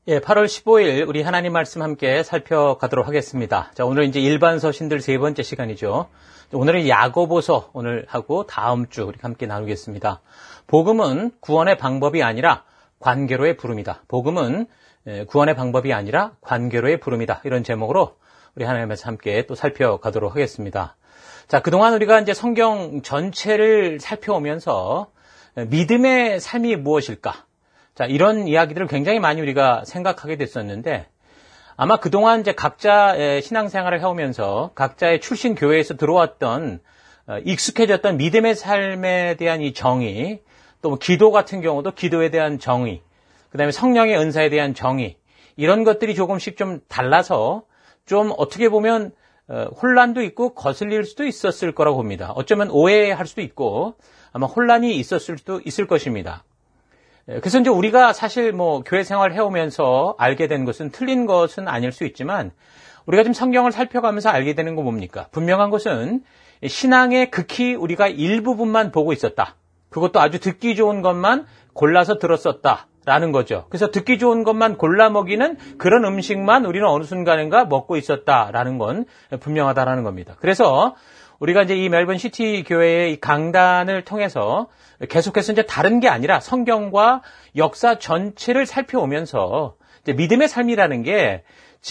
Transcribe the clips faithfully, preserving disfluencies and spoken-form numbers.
예, 팔월 십오일 우리 하나님 말씀 함께 살펴가도록 하겠습니다. 자, 오늘 이제 일반 서신들 세 번째 시간이죠. 오늘은 야고보서 오늘 하고 다음 주 우리 함께 나누겠습니다. 복음은 구원의 방법이 아니라 관계로의 부름이다. 복음은 구원의 방법이 아니라 관계로의 부름이다. 이런 제목으로 우리 하나님 말씀 함께 또 살펴가도록 하겠습니다. 자, 그동안 우리가 이제 성경 전체를 살펴오면서 믿음의 삶이 무엇일까? 자, 이런 이야기들을 굉장히 많이 우리가 생각하게 됐었는데, 아마 그동안 이제 각자의 신앙생활을 해오면서 각자의 출신 교회에서 들어왔던, 익숙해졌던 믿음의 삶에 대한 이 정의, 또 뭐 기도 같은 경우도 기도에 대한 정의, 그 다음에 성령의 은사에 대한 정의, 이런 것들이 조금씩 좀 달라서 좀 어떻게 보면 혼란도 있고 거슬릴 수도 있었을 거라고 봅니다. 어쩌면 오해할 수도 있고, 아마 혼란이 있었을 수도 있을 것입니다. 그래서 이제 우리가 사실 뭐 교회 생활을 해오면서 알게 된 것은 틀린 것은 아닐 수 있지만 우리가 좀 성경을 살펴가면서 알게 되는 건 뭡니까? 분명한 것은 신앙의 극히 우리가 일부분만 보고 있었다. 그것도 아주 듣기 좋은 것만 골라서 들었었다라는 거죠. 그래서 듣기 좋은 것만 골라 먹이는 그런 음식만 우리는 어느 순간인가 먹고 있었다라는 건 분명하다라는 겁니다. 그래서 우리가 이제 이 멜번 시티 교회의 강단을 통해서 계속해서 이제 다른 게 아니라 성경과 역사 전체를 살펴오면서 이제 믿음의 삶이라는 게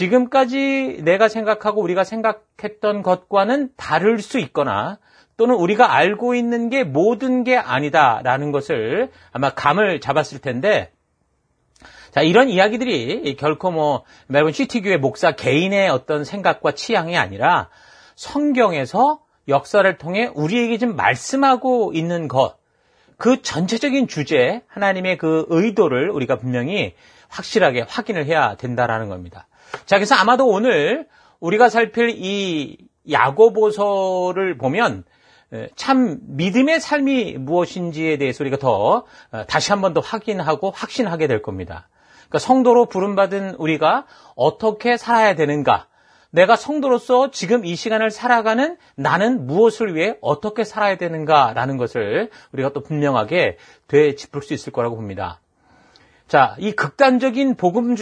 지금까지 내가 생각하고 우리가 생각했던 것과는 다를 수 있거나 또는 우리가 알고 있는 게 모든 게 아니다라는 것을 아마 감을 잡았을 텐데, 자, 이런 이야기들이 결코 뭐 멜번 시티 교회 목사 개인의 어떤 생각과 취향이 아니라 성경에서 역사를 통해 우리에게 좀 말씀하고 있는 것, 그 전체적인 주제, 하나님의 그 의도를 우리가 분명히 확실하게 확인을 해야 된다라는 겁니다. 자, 그래서 아마도 오늘 우리가 살필 이 야고보서를 보면 참 믿음의 삶이 무엇인지에 대해서 우리가 더 다시 한 번 더 확인하고 확신하게 될 겁니다. 그러니까 성도로 부름받은 우리가 어떻게 살아야 되는가? 내가 성도로서 지금 이 시간을 살아가는 나는 무엇을 위해 어떻게 살아야 되는가라는 것을 우리가 또 분명하게 되짚을 수 있을 거라고 봅니다. 자, 이 극단적인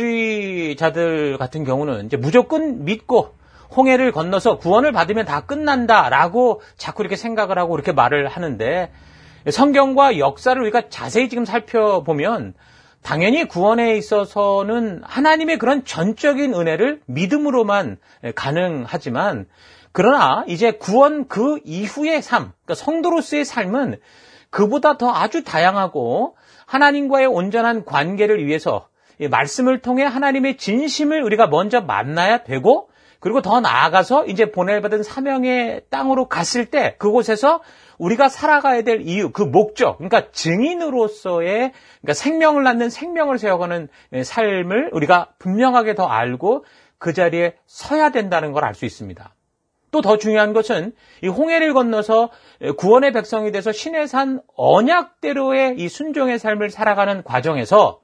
복음주의자들 같은 경우는 이제 무조건 믿고 홍해를 건너서 구원을 받으면 다 끝난다라고 자꾸 이렇게 생각을 하고 이렇게 말을 하는데, 성경과 역사를 우리가 자세히 지금 살펴보면 당연히 구원에 있어서는 하나님의 그런 전적인 은혜를 믿음으로만 가능하지만, 그러나 이제 구원 그 이후의 삶, 그러니까 성도로서의 삶은 그보다 더 아주 다양하고 하나님과의 온전한 관계를 위해서 말씀을 통해 하나님의 진심을 우리가 먼저 만나야 되고, 그리고 더 나아가서 이제 보내받은 사명의 땅으로 갔을 때 그곳에서 우리가 살아가야 될 이유, 그 목적, 그러니까 증인으로서의, 그러니까 생명을 낳는 생명을 세워가는 삶을 우리가 분명하게 더 알고 그 자리에 서야 된다는 걸 알 수 있습니다. 또 더 중요한 것은 이 홍해를 건너서 구원의 백성이 돼서 신의 산 언약대로의 이 순종의 삶을 살아가는 과정에서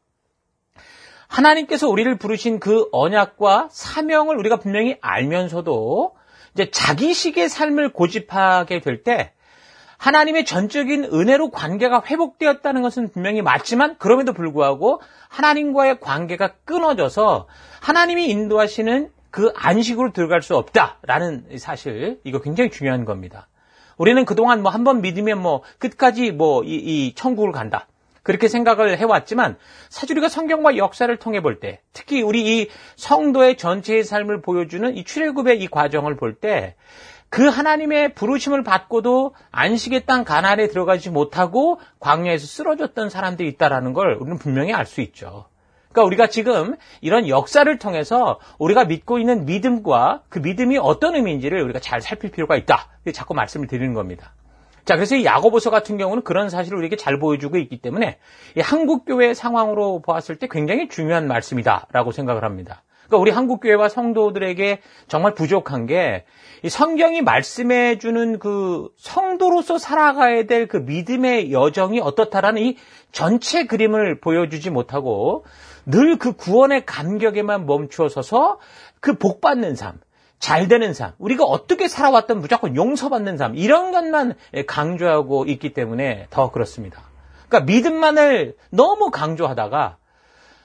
하나님께서 우리를 부르신 그 언약과 사명을 우리가 분명히 알면서도 이제 자기식의 삶을 고집하게 될 때 하나님의 전적인 은혜로 관계가 회복되었다는 것은 분명히 맞지만, 그럼에도 불구하고 하나님과의 관계가 끊어져서 하나님이 인도하시는 그 안식으로 들어갈 수 없다라는 사실, 이거 굉장히 중요한 겁니다. 우리는 그동안 뭐 한 번 믿으면 뭐 끝까지 뭐 이 이 천국을 간다, 그렇게 생각을 해왔지만, 사실 우리가 성경과 역사를 통해 볼 때, 특히 우리 이 성도의 전체의 삶을 보여주는 이 출애굽의 이 과정을 볼 때, 그 하나님의 부르심을 받고도 안식의 땅 가나안에 들어가지 못하고 광야에서 쓰러졌던 사람들이 있다는 걸 우리는 분명히 알 수 있죠. 그러니까 우리가 지금 이런 역사를 통해서 우리가 믿고 있는 믿음과 그 믿음이 어떤 의미인지를 우리가 잘 살필 필요가 있다, 자꾸 말씀을 드리는 겁니다. 자, 그래서 이 야고보서 같은 경우는 그런 사실을 우리에게 잘 보여주고 있기 때문에 이 한국교회의 상황으로 보았을 때 굉장히 중요한 말씀이다라고 생각을 합니다. 그러니까 우리 한국교회와 성도들에게 정말 부족한 게, 이 성경이 말씀해주는 그 성도로서 살아가야 될 그 믿음의 여정이 어떻다라는 이 전체 그림을 보여주지 못하고 늘 그 구원의 감격에만 멈추어서서 그 복받는 삶, 잘 되는 삶, 우리가 어떻게 살아왔던 무조건 용서받는 삶, 이런 것만 강조하고 있기 때문에 더 그렇습니다. 그러니까 믿음만을 너무 강조하다가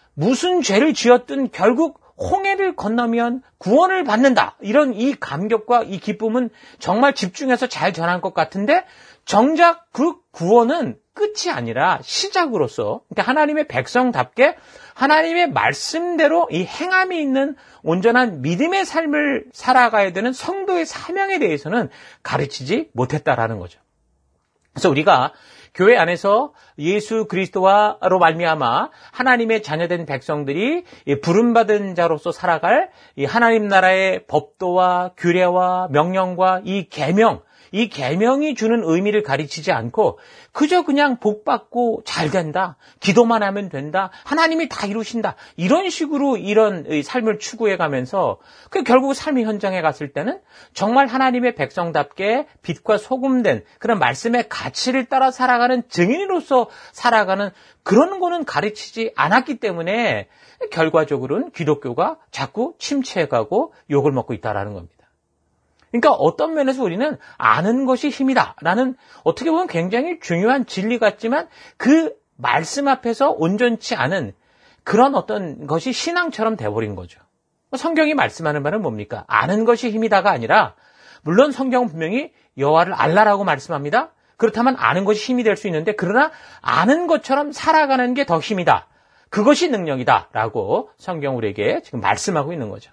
무슨 죄를 지었든 결국 홍해를 건너면 구원을 받는다. 이런 이 감격과 이 기쁨은 정말 집중해서 잘 전한 것 같은데 정작 그 구원은 끝이 아니라 시작으로서 그러니까 하나님의 백성답게 하나님의 말씀대로 이 행함이 있는 온전한 믿음의 삶을 살아가야 되는 성도의 사명에 대해서는 가르치지 못했다라는 거죠. 그래서 우리가 교회 안에서 예수 그리스도와로 말미암아 하나님의 자녀된 백성들이 부름받은 자로서 살아갈 이 하나님 나라의 법도와 규례와 명령과 이 계명, 이 계명이 주는 의미를 가르치지 않고 그저 그냥 복 받고 잘 된다, 기도만 하면 된다, 하나님이 다 이루신다 이런 식으로 이런 삶을 추구해가면서 그 결국 삶의 현장에 갔을 때는 정말 하나님의 백성답게 빛과 소금된 그런 말씀의 가치를 따라 살아가는 증인으로서 살아가는 그런 거는 가르치지 않았기 때문에 결과적으로는 기독교가 자꾸 침체해가고 욕을 먹고 있다라는 겁니다. 그러니까 어떤 면에서 우리는 아는 것이 힘이다라는 어떻게 보면 굉장히 중요한 진리 같지만 그 말씀 앞에서 온전치 않은 그런 어떤 것이 신앙처럼 돼버린 거죠. 성경이 말씀하는 바는 뭡니까? 아는 것이 힘이다가 아니라 물론 성경은 분명히 여호와를 알라라고 말씀합니다. 그렇다면 아는 것이 힘이 될 수 있는데 그러나 아는 것처럼 살아가는 게 더 힘이다. 그것이 능력이다라고 성경 우리에게 지금 말씀하고 있는 거죠.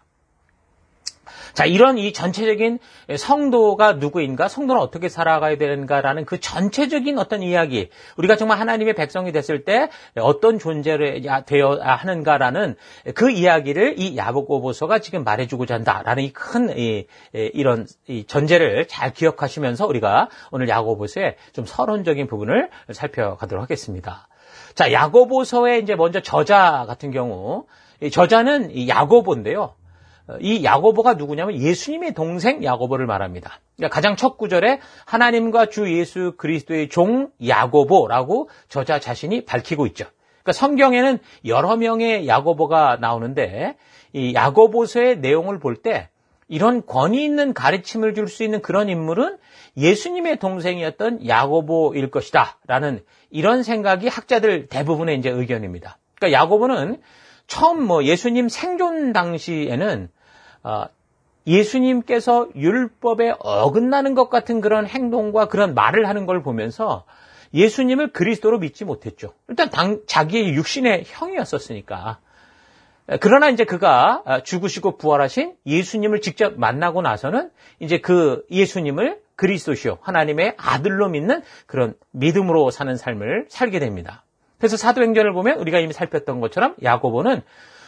자, 이런 이 전체적인 성도가 누구인가, 성도는 어떻게 살아가야 되는가라는 그 전체적인 어떤 이야기, 우리가 정말 하나님의 백성이 됐을 때 어떤 존재를 되어야 하는가라는 그 이야기를 이 야고보서가 지금 말해주고자 한다라는 이 큰 이, 이런 이 전제를 잘 기억하시면서 우리가 오늘 야고보서의 좀 서론적인 부분을 살펴가도록 하겠습니다. 자, 야고보서의 이제 먼저 저자 같은 경우, 이 저자는 이 야고보인데요. 이 야고보가 누구냐면 예수님의 동생 야고보를 말합니다. 그러니까 가장 첫 구절에 하나님과 주 예수 그리스도의 종 야고보라고 저자 자신이 밝히고 있죠. 그러니까 성경에는 여러 명의 야고보가 나오는데 이 야고보서의 내용을 볼 때 이런 권위 있는 가르침을 줄 수 있는 그런 인물은 예수님의 동생이었던 야고보일 것이다라는 이런 생각이 학자들 대부분의 이제 의견입니다. 그러니까 야고보는 처음 뭐 예수님 생존 당시에는 어, 예수님께서 율법에 어긋나는 것 같은 그런 행동과 그런 말을 하는 걸 보면서 예수님을 그리스도로 믿지 못했죠. 일단 당, 자기의 육신의 형이었었으니까. 그러나 이제 그가 죽으시고 부활하신 예수님을 직접 만나고 나서는 이제 그 예수님을 그리스도시요 하나님의 아들로 믿는 그런 믿음으로 사는 삶을 살게 됩니다. 그래서 사도행전을 보면 우리가 이미 살폈던 것처럼 야고보는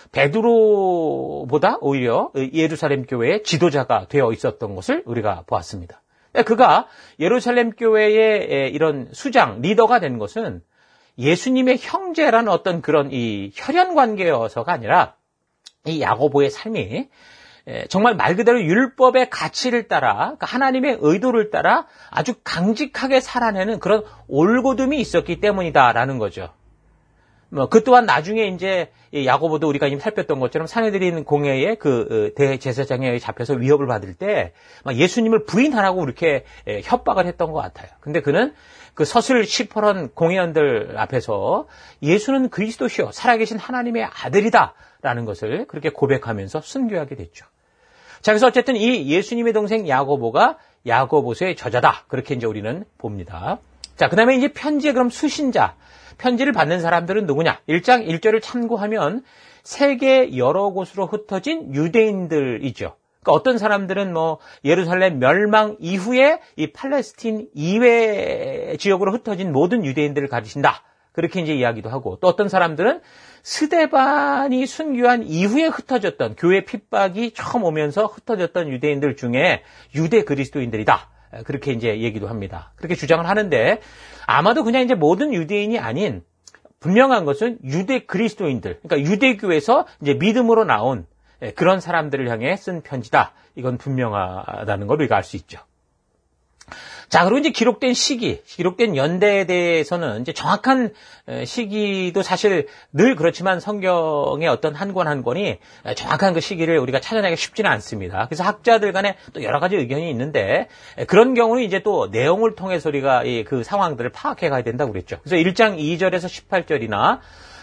베드로보다 오히려 예루살렘 교회의 지도자가 되어 있었던 것을 우리가 보았습니다. 그가 예루살렘 교회의 이런 수장, 리더가 된 것은 예수님의 형제라는 어떤 그런 이 혈연 관계여서가 아니라 이 야고보의 삶이 정말 말 그대로 율법의 가치를 따라 하나님의 의도를 따라 아주 강직하게 살아내는 그런 올곧음이 있었기 때문이다라는 거죠. 뭐 그 또한 나중에 이제 야고보도 우리가 이미 살폈던 것처럼 사내들인 공회의 그 대제사장에 잡혀서 위협을 받을 때 예수님을 부인하라고 이렇게 협박을 했던 것 같아요. 근데 그는 그 서슬 시퍼런 공회원들 앞에서 예수는 그리스도시요 살아계신 하나님의 아들이다라는 것을 그렇게 고백하면서 순교하게 됐죠. 자, 그래서 어쨌든 이 예수님의 동생 야고보가 야고보서의 저자다. 그렇게 이제 우리는 봅니다. 자, 그 다음에 이제 편지의 그럼 수신자. 편지를 받는 사람들은 누구냐? 일 장 일 절을 참고하면 세계 여러 곳으로 흩어진 유대인들이죠. 그러니까 어떤 사람들은 뭐 예루살렘 멸망 이후에 이 팔레스틴 이외 지역으로 흩어진 모든 유대인들을 가리킨다. 그렇게 이제 이야기도 하고 또 어떤 사람들은 스데반이 순교한 이후에 흩어졌던 교회 핍박이 처음 오면서 흩어졌던 유대인들 중에 유대 그리스도인들이다. 그렇게 이제 얘기도 합니다. 그렇게 주장을 하는데 아마도 그냥 이제 모든 유대인이 아닌 분명한 것은 유대 그리스도인들, 그러니까 유대교에서 이제 믿음으로 나온 그런 사람들을 향해 쓴 편지다. 이건 분명하다는 걸 우리가 알 수 있죠. 자, 그리고 이제 기록된 시기, 기록된 연대에 대해서는 이제 정확한 시기도 사실 늘 그렇지만 성경의 어떤 한 권 한 권이 정확한 그 시기를 우리가 찾아내기 쉽지는 않습니다. 그래서 학자들 간에 또 여러 가지 의견이 있는데 그런 경우는 이제 또 내용을 통해서 우리가 그 상황들을 파악해 가야 된다고 그랬죠. 그래서 일 장 이 절에서 십팔 절이나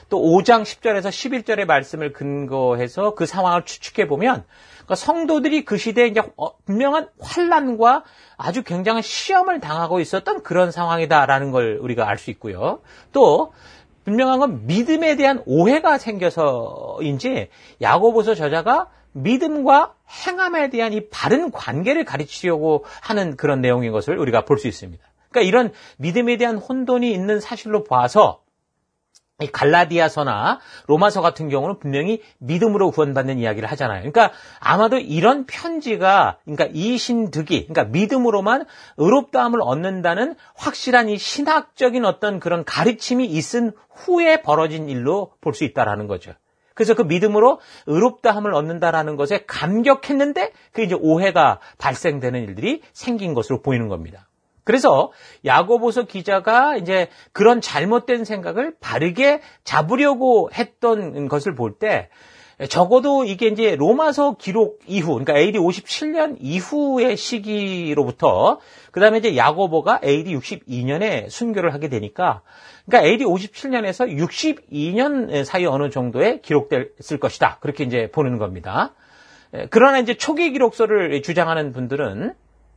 또 오 장 십 절에서 십일 절의 말씀을 근거해서 그 상황을 추측해 보면 그러니까 성도들이 그 시대에 이제 분명한 환난과 아주 굉장한 시험을 당하고 있었던 그런 상황이다라는 걸 우리가 알 수 있고요. 또 분명한 건 믿음에 대한 오해가 생겨서인지 야고보서 저자가 믿음과 행함에 대한 이 바른 관계를 가르치려고 하는 그런 내용인 것을 우리가 볼 수 있습니다. 그러니까 이런 믿음에 대한 혼돈이 있는 사실로 봐서 이 갈라디아서나 로마서 같은 경우는 분명히 믿음으로 구원받는 이야기를 하잖아요. 그러니까 아마도 이런 편지가, 그러니까 이신득이, 그러니까 믿음으로만 의롭다함을 얻는다는 확실한 이 신학적인 어떤 그런 가르침이 있은 후에 벌어진 일로 볼 수 있다라는 거죠. 그래서 그 믿음으로 의롭다함을 얻는다라는 것에 감격했는데 그 이제 오해가 발생되는 일들이 생긴 것으로 보이는 겁니다. 그래서 야고보서 기자가 이제 그런 잘못된 생각을 바르게 잡으려고 했던 것을 볼 때 적어도 이게 이제 로마서 기록 이후, 그러니까 에이디 오십칠 년 이후의 시기로부터 그 다음에 이제 야고보가 에이디 육십이 년에 순교를 하게 되니까 그러니까 에이디 오십칠 년에서 육십이 년 사이 어느 정도에 기록됐을 것이다. 그렇게 이제 보는 겁니다. 그러나 이제 초기 기록서를 주장하는 분들은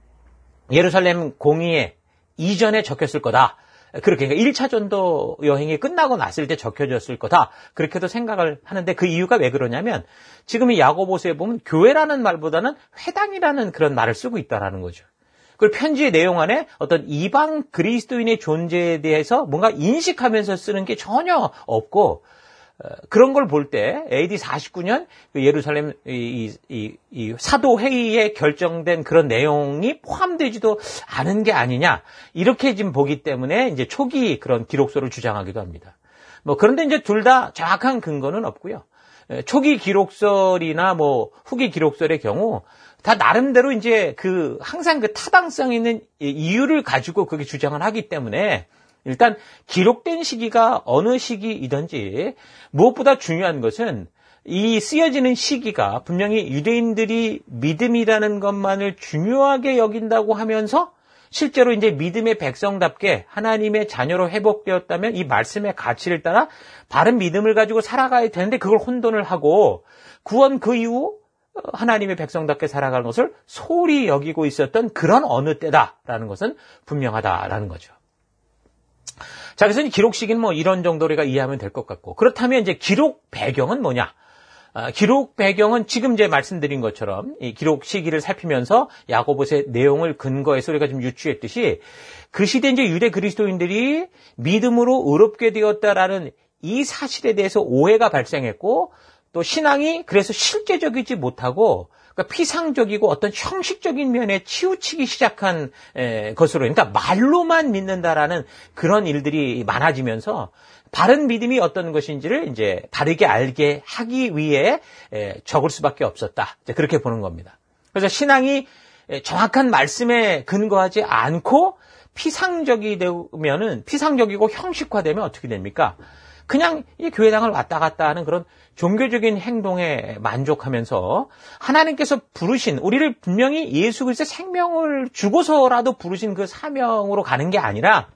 예루살렘 공의회 이전에 적혔을 거다. 그렇게 일 차 전도 여행이 끝나고 났을 때 적혀졌을 거다. 그렇게도 생각을 하는데 그 이유가 왜 그러냐면 지금 이 야고보서에 보면 교회라는 말보다는 회당이라는 그런 말을 쓰고 있다라는 거죠. 그리고 편지의 내용 안에 어떤 이방 그리스도인의 존재에 대해서 뭔가 인식하면서 쓰는 게 전혀 없고 그런 걸 볼 때 에이디 사십구 년 예루살렘 이, 이, 이 사도 회의에 결정된 그런 내용이 포함되지도 않은 게 아니냐 이렇게 지금 보기 때문에 이제 초기 그런 기록서를 주장하기도 합니다. 뭐 그런데 이제 둘 다 정확한 근거는 없고요. 초기 기록설이나 뭐 후기 기록설의 경우 다 나름대로 이제 그 항상 그 타당성 있는 이유를 가지고 그게 주장을 하기 때문에. 일단 기록된 시기가 어느 시기이든지 무엇보다 중요한 것은 이 쓰여지는 시기가 분명히 유대인들이 믿음이라는 것만을 중요하게 여긴다고 하면서 실제로 이제 믿음의 백성답게 하나님의 자녀로 회복되었다면 이 말씀의 가치를 따라 바른 믿음을 가지고 살아가야 되는데 그걸 혼돈을 하고 구원 그 이후 하나님의 백성답게 살아가는 것을 소홀히 여기고 있었던 그런 어느 때다라는 것은 분명하다라는 거죠. 자, 그래서 이 기록 시기는 뭐 이런 정도로 우리가 이해하면 될 것 같고. 그렇다면 이제 기록 배경은 뭐냐? 아, 기록 배경은 지금 이제 말씀드린 것처럼 이 기록 시기를 살피면서 야고보서의 내용을 근거해서 우리가 좀 유추했듯이 그 시대 이제 유대 그리스도인들이 믿음으로 의롭게 되었다라는 이 사실에 대해서 오해가 발생했고 또 신앙이 그래서 실제적이지 못하고 그러니까 피상적이고 어떤 형식적인 면에 치우치기 시작한 것으로 그러니까 말로만 믿는다라는 그런 일들이 많아지면서 바른 믿음이 어떤 것인지를 이제 바르게 알게 하기 위해 적을 수밖에 없었다. 그렇게 보는 겁니다. 그래서 신앙이 정확한 말씀에 근거하지 않고 피상적이 되면은 피상적이고 형식화되면 어떻게 됩니까? 그냥 이 교회당을 왔다 갔다 하는 그런 종교적인 행동에 만족하면서 하나님께서 부르신 우리를 분명히 예수 그리스도의 생명을 주고서라도 부르신 그 사명으로 가는 게 아니라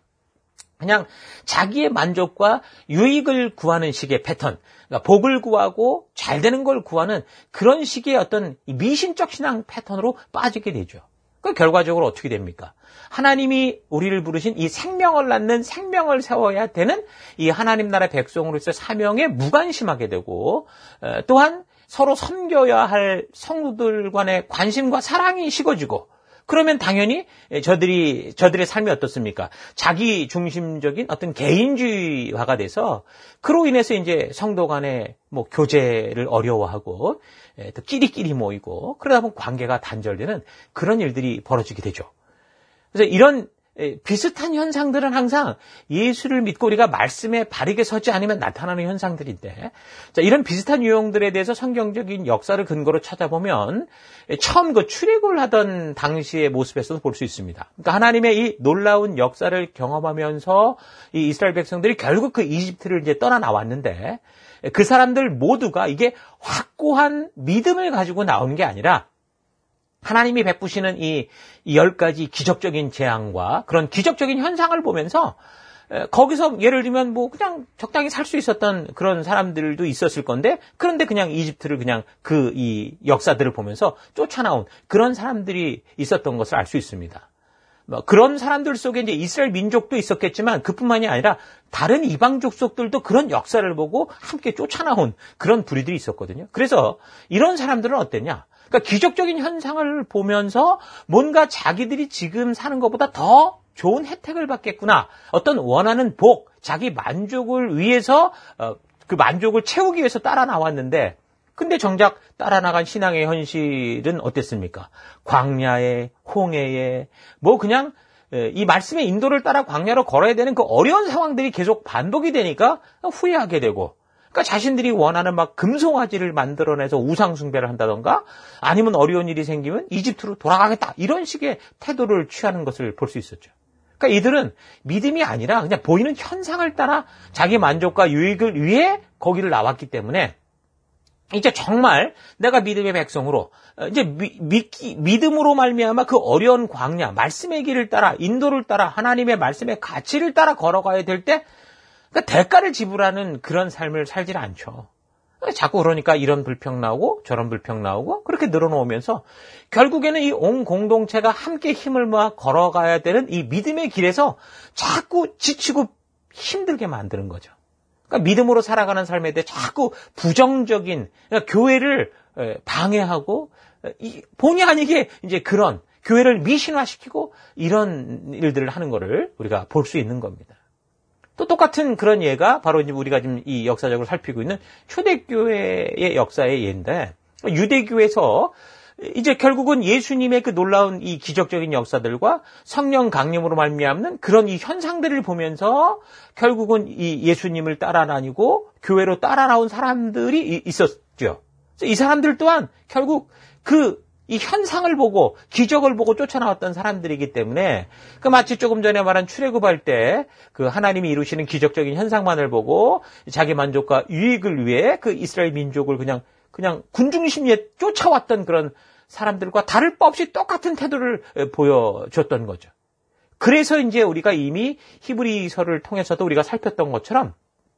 그냥 자기의 만족과 유익을 구하는 식의 패턴, 그러니까 복을 구하고 잘 되는 걸 구하는 그런 식의 어떤 미신적 신앙 패턴으로 빠지게 되죠. 그 결과적으로 어떻게 됩니까? 하나님이 우리를 부르신 이 생명을 낳는 생명을 세워야 되는 이 하나님 나라 백성으로서 사명에 무관심하게 되고 또한 서로 섬겨야 할 성도들 간의 관심과 사랑이 식어지고 그러면 당연히 저들이 저들의 삶이 어떻습니까? 자기 중심적인 어떤 개인주의화가 돼서 그로 인해서 이제 성도 간의 뭐 교제를 어려워하고 또 끼리끼리 모이고 그러다 보면 관계가 단절되는 그런 일들이 벌어지게 되죠. 그래서 이런 비슷한 현상들은 항상 예수를 믿고 우리가 말씀에 바르게 서지 않으면 나타나는 현상들인데 자, 이런 비슷한 유형들에 대해서 성경적인 역사를 근거로 찾아보면 처음 그 출애굽을 하던 당시의 모습에서도 볼 수 있습니다. 그러니까 하나님의 이 놀라운 역사를 경험하면서 이 이스라엘 백성들이 결국 그 이집트를 이제 떠나 나왔는데 그 사람들 모두가 이게 확고한 믿음을 가지고 나온 게 아니라 하나님이 베푸시는 이 열 가지 기적적인 재앙과 그런 기적적인 현상을 보면서 거기서 예를 들면 뭐 그냥 적당히 살 수 있었던 그런 사람들도 있었을 건데 그런데 그냥 이집트를 그냥 그 이 역사들을 보면서 쫓아나온 그런 사람들이 있었던 것을 알 수 있습니다. 뭐 그런 사람들 속에 이제 이스라엘 민족도 있었겠지만 그뿐만이 아니라 다른 이방 족속들도 그런 역사를 보고 함께 쫓아나온 그런 부류들이 있었거든요. 그래서 이런 사람들은 어땠냐? 그러니까 기적적인 현상을 보면서 뭔가 자기들이 지금 사는 것보다 더 좋은 혜택을 받겠구나. 어떤 원하는 복, 자기 만족을 위해서 어, 그 만족을 채우기 위해서 따라 나왔는데 근데 정작 따라 나간 신앙의 현실은 어땠습니까? 광야에, 홍해에, 뭐 그냥 이 말씀의 인도를 따라 광야로 걸어야 되는 그 어려운 상황들이 계속 반복이 되니까 후회하게 되고 그러니까 자신들이 원하는 막 금송아지를 만들어내서 우상숭배를 한다던가 아니면 어려운 일이 생기면 이집트로 돌아가겠다 이런 식의 태도를 취하는 것을 볼 수 있었죠. 그러니까 이들은 믿음이 아니라 그냥 보이는 현상을 따라 자기 만족과 유익을 위해 거기를 나왔기 때문에 이제 정말 내가 믿음의 백성으로 이제 미, 믿기, 믿음으로 말미암아 그 어려운 광야, 말씀의 길을 따라 인도를 따라 하나님의 말씀의 가치를 따라 걸어가야 될 때 그러니까 대가를 지불하는 그런 삶을 살질 않죠. 자꾸 그러니까 이런 불평 나오고 저런 불평 나오고 그렇게 늘어놓으면서 결국에는 이 온 공동체가 함께 힘을 모아 걸어가야 되는 이 믿음의 길에서 자꾸 지치고 힘들게 만드는 거죠. 그러니까 믿음으로 살아가는 삶에 대해 자꾸 부정적인 그러니까 교회를 방해하고 본의 아니게 이제 그런 교회를 미신화시키고 이런 일들을 하는 거를 우리가 볼 수 있는 겁니다. 또 똑같은 그런 예가 바로 이제 우리가 지금 이 역사적으로 살피고 있는 초대교회의 역사의 예인데 유대교에서 이제 결국은 예수님의 그 놀라운 이 기적적인 역사들과 성령 강림으로 말미암는 그런 이 현상들을 보면서 결국은 이 예수님을 따라 다니고 교회로 따라 나온 사람들이 있었죠. 이 사람들 또한 결국 그 이 현상을 보고 기적을 보고 쫓아나왔던 사람들이기 때문에 그 마치 조금 전에 말한 출애굽할 때 그 하나님이 이루시는 기적적인 현상만을 보고 자기 만족과 유익을 위해 그 이스라엘 민족을 그냥 그냥 군중심리에 쫓아왔던 그런 사람들과 다를 바 없이 똑같은 태도를 보여줬던 거죠. 그래서 이제 우리가 이미 히브리서를 통해서도 우리가 살폈던 것처럼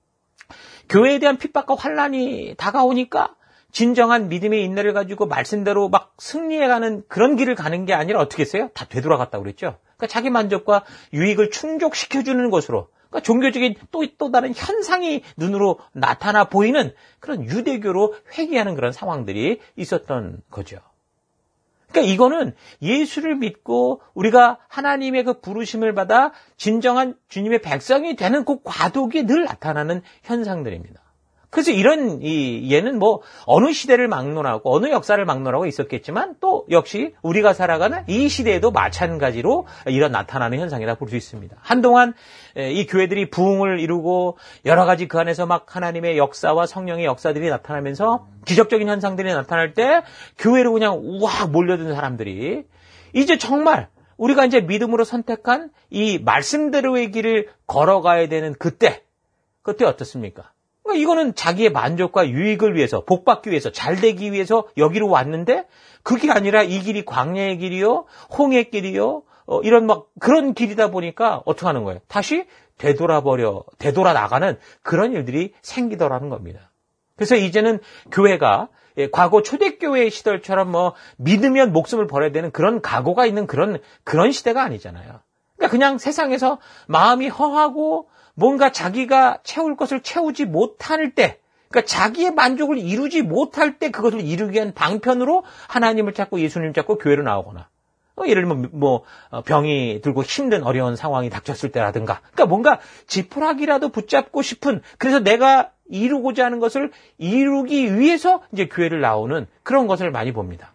교회에 대한 핍박과 환란이 다가오니까 진정한 믿음의 인내를 가지고 말씀대로 막 승리해가는 그런 길을 가는 게 아니라 어떻게 했어요? 다 되돌아갔다고 그랬죠. 그러니까 자기 만족과 유익을 충족시켜주는 것으로 그러니까 종교적인 또, 또 다른 현상이 눈으로 나타나 보이는 그런 유대교로 회귀하는 그런 상황들이 있었던 거죠. 그러니까 이거는 예수를 믿고 우리가 하나님의 그 부르심을 받아 진정한 주님의 백성이 되는 그 과도기에 늘 나타나는 현상들입니다. 그래서 이런 이 예는 뭐 어느 시대를 막론하고 어느 역사를 막론하고 있었겠지만 또 역시 우리가 살아가는 이 시대에도 마찬가지로 이런 나타나는 현상이라 볼 수 있습니다. 한동안 이 교회들이 부흥을 이루고 여러 가지 그 안에서 막 하나님의 역사와 성령의 역사들이 나타나면서 기적적인 현상들이 나타날 때 교회로 그냥 우와 몰려든 사람들이 이제 정말 우리가 이제 믿음으로 선택한 이 말씀대로의 길을 걸어가야 되는 그때 그때 어떻습니까? 그러니까 이거는 자기의 만족과 유익을 위해서 복받기 위해서 잘되기 위해서 여기로 왔는데 그게 아니라 이 길이 광야의 길이요 홍해의 길이요 어, 이런 막 그런 길이다 보니까 어떻게 하는 거예요? 다시 되돌아버려 되돌아 나가는 그런 일들이 생기더라는 겁니다. 그래서 이제는 교회가 예, 과거 초대교회 시절처럼 뭐 믿으면 목숨을 버려야 되는 그런 각오가 있는 그런 그런 시대가 아니잖아요. 그러니까 그냥 세상에서 마음이 허하고 뭔가 자기가 채울 것을 채우지 못할 때, 그러니까 자기의 만족을 이루지 못할 때 그것을 이루기 위한 방편으로 하나님을 찾고 예수님 찾고 교회로 나오거나, 어, 예를 들면 뭐 병이 들고 힘든 어려운 상황이 닥쳤을 때라든가, 그러니까 뭔가 지푸라기라도 붙잡고 싶은, 그래서 내가 이루고자 하는 것을 이루기 위해서 이제 교회를 나오는 그런 것을 많이 봅니다.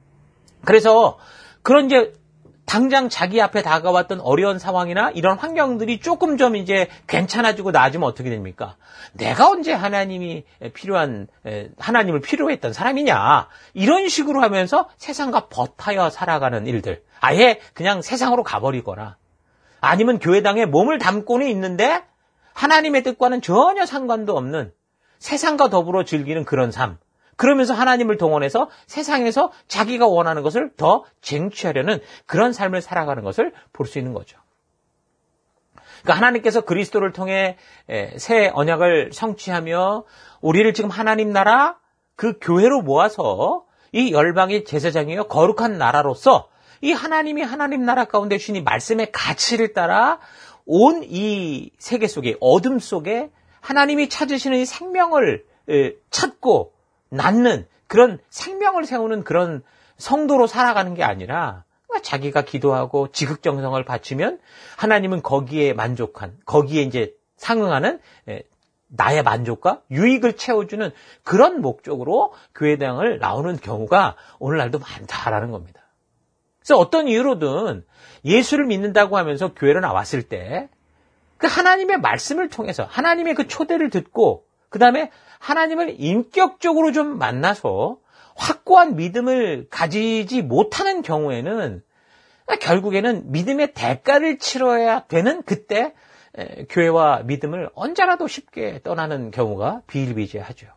그래서 그런 이제 당장 자기 앞에 다가왔던 어려운 상황이나 이런 환경들이 조금 좀 이제 괜찮아지고 나아지면 어떻게 됩니까? 내가 언제 하나님이 필요한, 하나님을 필요로 했던 사람이냐. 이런 식으로 하면서 세상과 버타여 살아가는 일들. 아예 그냥 세상으로 가버리거나 아니면 교회당에 몸을 담고는 있는데 하나님의 뜻과는 전혀 상관도 없는 세상과 더불어 즐기는 그런 삶. 그러면서 하나님을 동원해서 세상에서 자기가 원하는 것을 더 쟁취하려는 그런 삶을 살아가는 것을 볼 수 있는 거죠. 그러니까 하나님께서 그리스도를 통해 새 언약을 성취하며 우리를 지금 하나님 나라 그 교회로 모아서 이 열방의 제사장이요 거룩한 나라로서 이 하나님이 하나님 나라 가운데 주신 이 말씀의 가치를 따라 온 이 세계 속에 어둠 속에 하나님이 찾으시는 이 생명을 찾고 낳는 그런 생명을 세우는 그런 성도로 살아가는 게 아니라 자기가 기도하고 지극정성을 바치면 하나님은 거기에 만족한, 거기에 이제 상응하는 나의 만족과 유익을 채워주는 그런 목적으로 교회당을 나오는 경우가 오늘날도 많다라는 겁니다. 그래서 어떤 이유로든 예수를 믿는다고 하면서 교회로 나왔을 때 그 하나님의 말씀을 통해서 하나님의 그 초대를 듣고 그 다음에 하나님을 인격적으로 좀 만나서 확고한 믿음을 가지지 못하는 경우에는 결국에는 믿음의 대가를 치러야 되는 그때 교회와 믿음을 언제라도 쉽게 떠나는 경우가 비일비재하죠.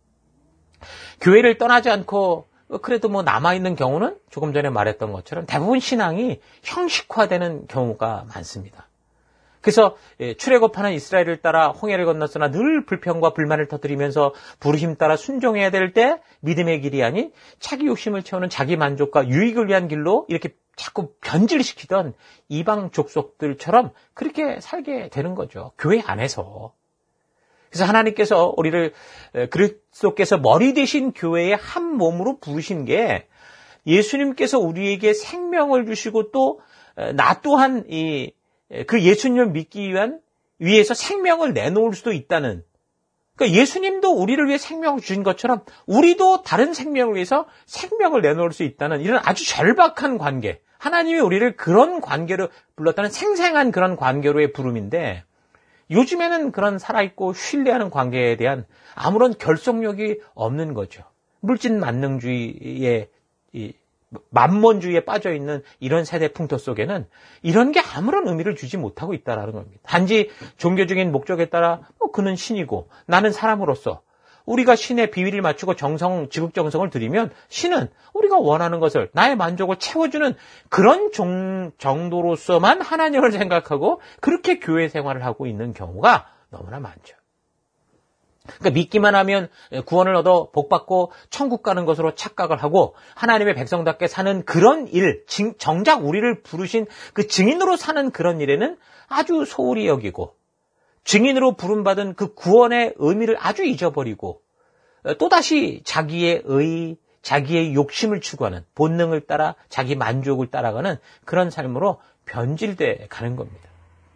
교회를 떠나지 않고 그래도 뭐 남아있는 경우는 조금 전에 말했던 것처럼 대부분 신앙이 형식화되는 경우가 많습니다. 그래서 출애굽하는 이스라엘을 따라 홍해를 건넜으나 늘 불평과 불만을 터뜨리면서 부르심 따라 순종해야 될 때 믿음의 길이 아닌 자기 욕심을 채우는 자기 만족과 유익을 위한 길로 이렇게 자꾸 변질시키던 이방 족속들처럼 그렇게 살게 되는 거죠. 교회 안에서. 그래서 하나님께서 우리를 그리스도께서 머리 되신 교회의 한 몸으로 부르신 게 예수님께서 우리에게 생명을 주시고 또 나 또한 이 그 예수님을 믿기 위한 위해서 생명을 내놓을 수도 있다는, 그러니까 예수님도 우리를 위해 생명을 주신 것처럼 우리도 다른 생명을 위해서 생명을 내놓을 수 있다는 이런 아주 절박한 관계, 하나님이 우리를 그런 관계로 불렀다는 생생한 그런 관계로의 부름인데 요즘에는 그런 살아있고 신뢰하는 관계에 대한 아무런 결속력이 없는 거죠. 물질 만능주의의 이 만몬주의에 빠져있는 이런 세대 풍토 속에는 이런 게 아무런 의미를 주지 못하고 있다는 겁니다. 단지 종교적인 목적에 따라 어, 그는 신이고 나는 사람으로서 우리가 신의 비위를 맞추고 정성, 지극정성을 드리면 신은 우리가 원하는 것을 나의 만족을 채워주는 그런 종, 정도로서만 하나님을 생각하고 그렇게 교회 생활을 하고 있는 경우가 너무나 많죠. 그러니까 믿기만 하면 구원을 얻어 복받고 천국 가는 것으로 착각을 하고 하나님의 백성답게 사는 그런 일, 정작 우리를 부르신 그 증인으로 사는 그런 일에는 아주 소홀히 여기고 증인으로 부름받은 그 구원의 의미를 아주 잊어버리고 또다시 자기의 의, 자기의 욕심을 추구하는 본능을 따라 자기 만족을 따라가는 그런 삶으로 변질돼 가는 겁니다.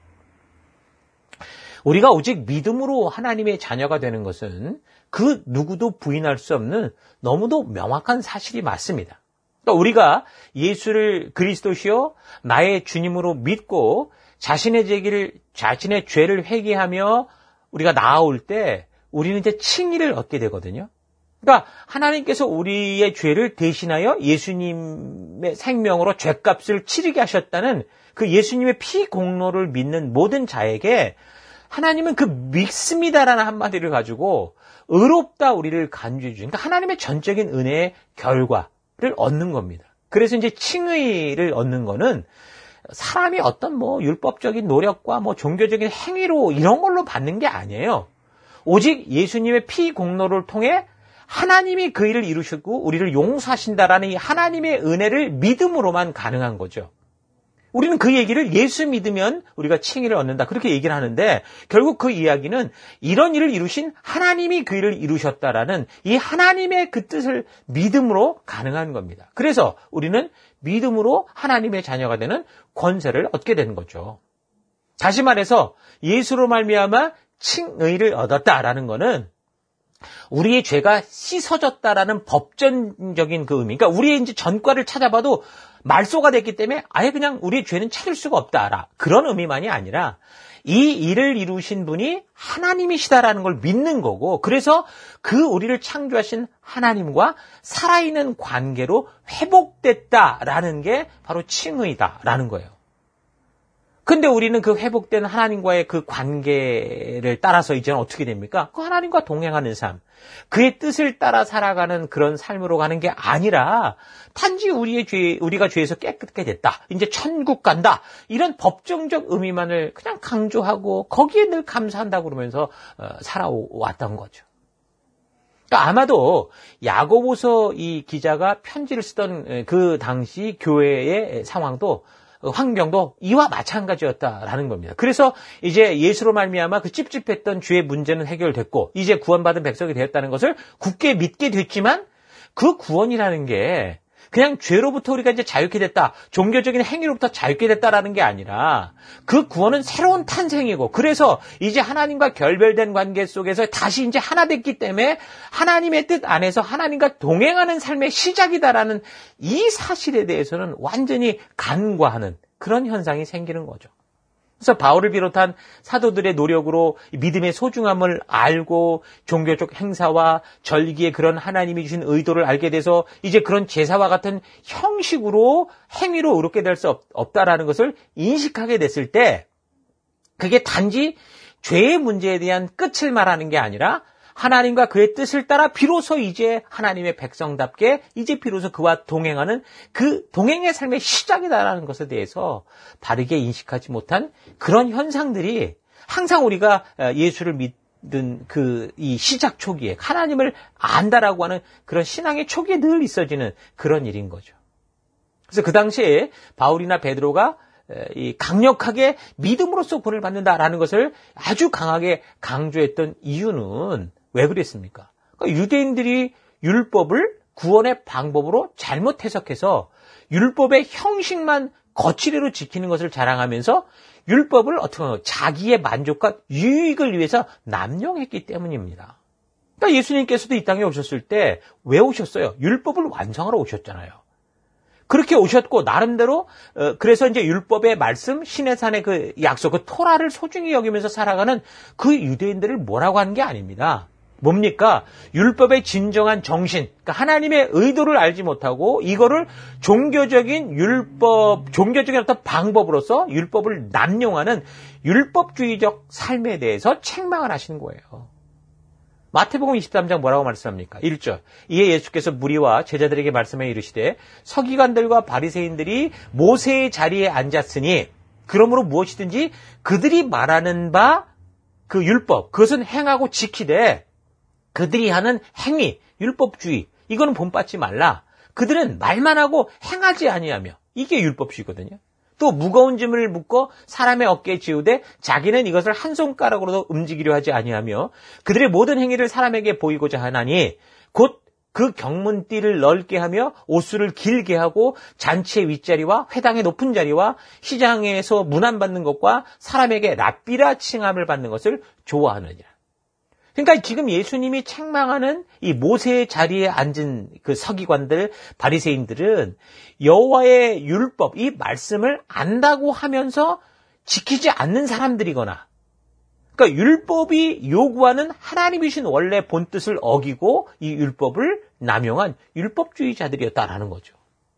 우리가 오직 믿음으로 하나님의 자녀가 되는 것은 그 누구도 부인할 수 없는 너무도 명확한 사실이 맞습니다. 그러니까 우리가 예수를 그리스도시요 나의 주님으로 믿고 자신의 죄를, 자신의 죄를 회개하며 우리가 나아올 때 우리는 이제 칭의를 얻게 되거든요. 그러니까 하나님께서 우리의 죄를 대신하여 예수님의 생명으로 죄값을 치르게 하셨다는 그 예수님의 피 공로를 믿는 모든 자에게 하나님은 그 믿습니다라는 한마디를 가지고 의롭다 우리를 간주해 주신, 그러니까 하나님의 전적인 은혜의 결과를 얻는 겁니다. 그래서 이제 칭의를 얻는 거는 사람이 어떤 뭐 율법적인 노력과 뭐 종교적인 행위로 이런 걸로 받는 게 아니에요. 오직 예수님의 피 공로를 통해 하나님이 그 일을 이루시고 우리를 용서하신다라는 이 하나님의 은혜를 믿음으로만 가능한 거죠. 우리는 그 얘기를 예수 믿으면 우리가 칭의를 얻는다 그렇게 얘기를 하는데 결국 그 이야기는 이런 일을 이루신 하나님이 그 일을 이루셨다라는 이 하나님의 그 뜻을 믿음으로 가능한 겁니다. 그래서 우리는 믿음으로 하나님의 자녀가 되는 권세를 얻게 되는 거죠. 다시 말해서 예수로 말미암아 칭의를 얻었다라는 것은 우리의 죄가 씻어졌다라는 법전적인 그 의미. 그러니까 우리의 이제 전과를 찾아봐도 말소가 됐기 때문에 아예 그냥 우리의 죄는 찾을 수가 없다라. 그런 의미만이 아니라 이 일을 이루신 분이 하나님이시다라는 걸 믿는 거고, 그래서 그 우리를 창조하신 하나님과 살아있는 관계로 회복됐다라는 게 바로 칭의다라는 거예요. 근데 우리는 그 회복된 하나님과의 그 관계를 따라서 이제는 어떻게 됩니까? 그 하나님과 동행하는 삶, 그의 뜻을 따라 살아가는 그런 삶으로 가는 게 아니라 단지 우리의 죄, 우리가 죄에서 깨끗게 됐다, 이제 천국 간다, 이런 법정적 의미만을 그냥 강조하고 거기에 늘 감사한다고 그러면서 살아왔던 거죠. 그러니까 아마도 야고보서 이 기자가 편지를 쓰던 그 당시 교회의 상황도, 환경도 이와 마찬가지였다라는 겁니다. 그래서 이제 예수로 말미암아 그 찝찝했던 죄의 문제는 해결됐고 이제 구원받은 백성이 되었다는 것을 굳게 믿게 됐지만, 그 구원이라는 게 그냥 죄로부터 우리가 이제 자유케 됐다, 종교적인 행위로부터 자유케 됐다라는 게 아니라 그 구원은 새로운 탄생이고, 그래서 이제 하나님과 결별된 관계 속에서 다시 이제 하나 됐기 때문에 하나님의 뜻 안에서 하나님과 동행하는 삶의 시작이다라는 이 사실에 대해서는 완전히 간과하는 그런 현상이 생기는 거죠. 그래서 바울을 비롯한 사도들의 노력으로 믿음의 소중함을 알고 종교적 행사와 절기의 그런 하나님이 주신 의도를 알게 돼서 이제 그런 제사와 같은 형식으로 행위로 의롭게 될 수 없다라는 것을 인식하게 됐을 때, 그게 단지 죄의 문제에 대한 끝을 말하는 게 아니라 하나님과 그의 뜻을 따라 비로소 이제 하나님의 백성답게 이제 비로소 그와 동행하는 그 동행의 삶의 시작이다라는 것에 대해서 바르게 인식하지 못한 그런 현상들이 항상 우리가 예수를 믿는 그 이 시작 초기에 하나님을 안다라고 하는 그런 신앙의 초기에 늘 있어지는 그런 일인 거죠. 그래서 그 당시에 바울이나 베드로가 이 강력하게 믿음으로써 구원을 받는다라는 것을 아주 강하게 강조했던 이유는 왜 그랬습니까? 그러니까 유대인들이 율법을 구원의 방법으로 잘못 해석해서 율법의 형식만 거칠이로 지키는 것을 자랑하면서 율법을 어떻게 하면 자기의 만족과 유익을 위해서 남용했기 때문입니다. 그러니까 예수님께서도 이 땅에 오셨을 때 왜 오셨어요? 율법을 완성하러 오셨잖아요. 그렇게 오셨고 나름대로 그래서 이제 율법의 말씀, 신의 산의 그 약속, 그 토라를 소중히 여기면서 살아가는 그 유대인들을 뭐라고 하는 게 아닙니다. 뭡니까? 율법의 진정한 정신, 그러니까 하나님의 의도를 알지 못하고 이거를 종교적인 율법, 종교적인 어떤 방법으로서 율법을 남용하는 율법주의적 삶에 대해서 책망을 하시는 거예요. 마태복음 이십삼 장 뭐라고 말씀합니까? 일 절. 이에 예수께서 무리와 제자들에게 말씀해 이르시되 서기관들과 바리새인들이 모세의 자리에 앉았으니 그러므로 무엇이든지 그들이 말하는 바 그 율법, 그것은 행하고 지키되 그들이 하는 행위, 율법주의, 이거는 본받지 말라. 그들은 말만 하고 행하지 아니하며, 이게 율법주의거든요. 또 무거운 짐을 묶어 사람의 어깨에 지우되 자기는 이것을 한 손가락으로도 움직이려 하지 아니하며 그들의 모든 행위를 사람에게 보이고자 하나니 곧 그 경문띠를 넓게 하며 옷수를 길게 하고 잔치의 윗자리와 회당의 높은 자리와 시장에서 문안받는 것과 사람에게 랍비라 칭함을 받는 것을 좋아하느니라. 그러니까 지금 예수님이 책망하는 이 모세의 자리에 앉은 그 서기관들, 바리새인들은 여호와의 율법, 이 말씀을 안다고 하면서 지키지 않는 사람들이거나, 그러니까 율법이 요구하는 하나님이신 원래 본뜻을 어기고 이 율법을 남용한 율법주의자들이었다라는 거죠.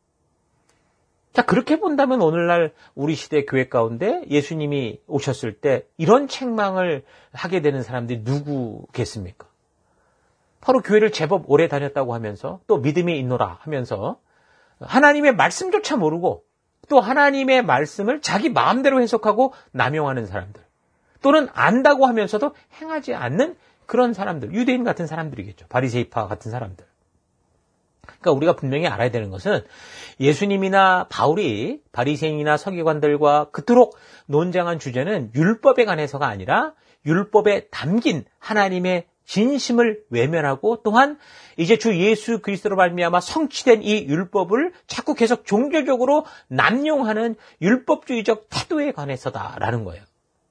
자, 그렇게 본다면 오늘날 우리 시대 교회 가운데 예수님이 오셨을 때 이런 책망을 하게 되는 사람들이 누구겠습니까? 바로 교회를 제법 오래 다녔다고 하면서 또 믿음이 있노라 하면서 하나님의 말씀조차 모르고 또 하나님의 말씀을 자기 마음대로 해석하고 남용하는 사람들, 또는 안다고 하면서도 행하지 않는 그런 사람들, 유대인 같은 사람들이겠죠. 바리새이파 같은 사람들. 그러니까 우리가 분명히 알아야 되는 것은 예수님이나 바울이 바리새인이나 서기관들과 그토록 논쟁한 주제는 율법에 관해서가 아니라 율법에 담긴 하나님의 진심을 외면하고 또한 이제 주 예수 그리스도로 말미암아 성취된 이 율법을 자꾸 계속 종교적으로 남용하는 율법주의적 태도에 관해서다라는 거예요.